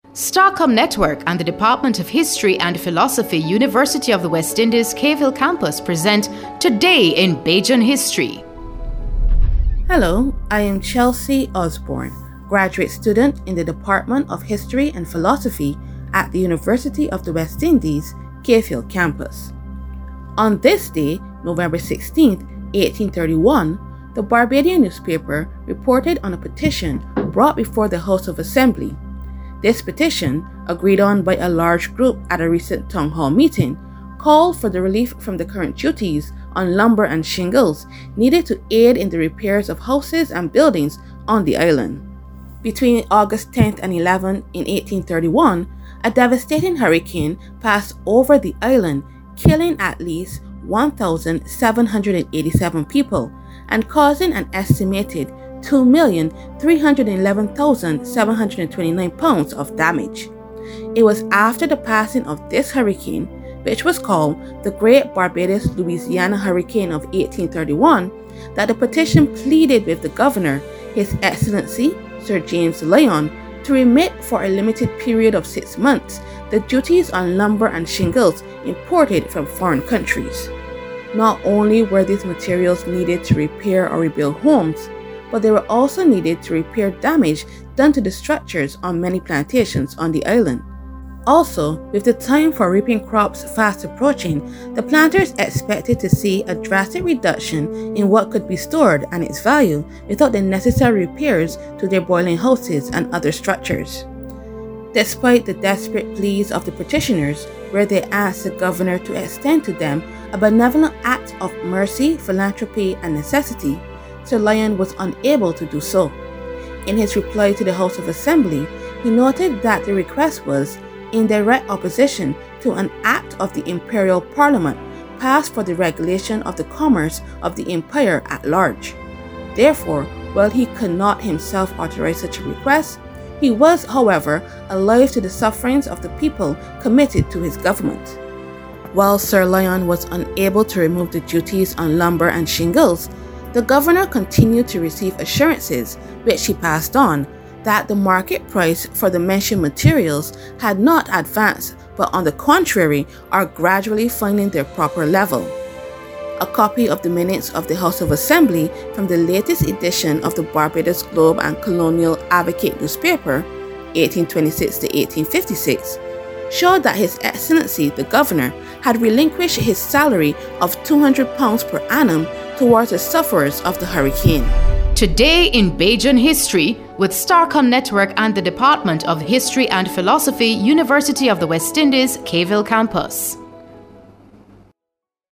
Starcom Network and the Department of History and Philosophy, University of the West Indies, Cave Hill Campus present Today in Bajan History. Hello, I am Chelsea Osborne, graduate student in the Department of History and Philosophy at the University of the West Indies, Cave Hill Campus. On this day, November 16, 1831, the Barbadian newspaper reported on a petition brought before the House of Assembly. This petition, agreed on by a large group at a recent town hall meeting, called for the relief from the current duties on lumber and shingles needed to aid in the repairs of houses and buildings on the island. Between August 10th and 11th in 1831, a devastating hurricane passed over the island, killing at least 1,787 people and causing an estimated 2,311,729 pounds of damage. It was after the passing of this hurricane, which was called the Great Barbados-Louisiana Hurricane of 1831, that the petition pleaded with the governor, His Excellency Sir James Lyon, to remit for a limited period of 6 months the duties on lumber and shingles imported from foreign countries. Not only were these materials needed to repair or rebuild homes, but they were also needed to repair damage done to the structures on many plantations on the island. Also, with the time for reaping crops fast approaching, the planters expected to see a drastic reduction in what could be stored and its value without the necessary repairs to their boiling houses and other structures. Despite the desperate pleas of the petitioners, where they asked the governor to extend to them a benevolent act of mercy, philanthropy, and necessity, Sir Lyon was unable to do so. In his reply to the House of Assembly, he noted that the request was in direct opposition to an act of the Imperial Parliament passed for the regulation of the commerce of the empire at large. Therefore, while he could not himself authorize such a request, he was, however, alive to the sufferings of the people committed to his government. While Sir Lyon was unable to remove the duties on lumber and shingles, the governor continued to receive assurances, which he passed on, that the market price for the mentioned materials had not advanced, but on the contrary are gradually finding their proper level. A copy of the minutes of the House of Assembly from the latest edition of the Barbados Globe and Colonial Advocate newspaper, 1826 to 1856, showed that His Excellency the Governor had relinquished his salary of £200 per annum towards the sufferers of the hurricane. Today in Bajan History with Starcom Network and the Department of History and Philosophy, University of the West Indies, Cave Hill Campus.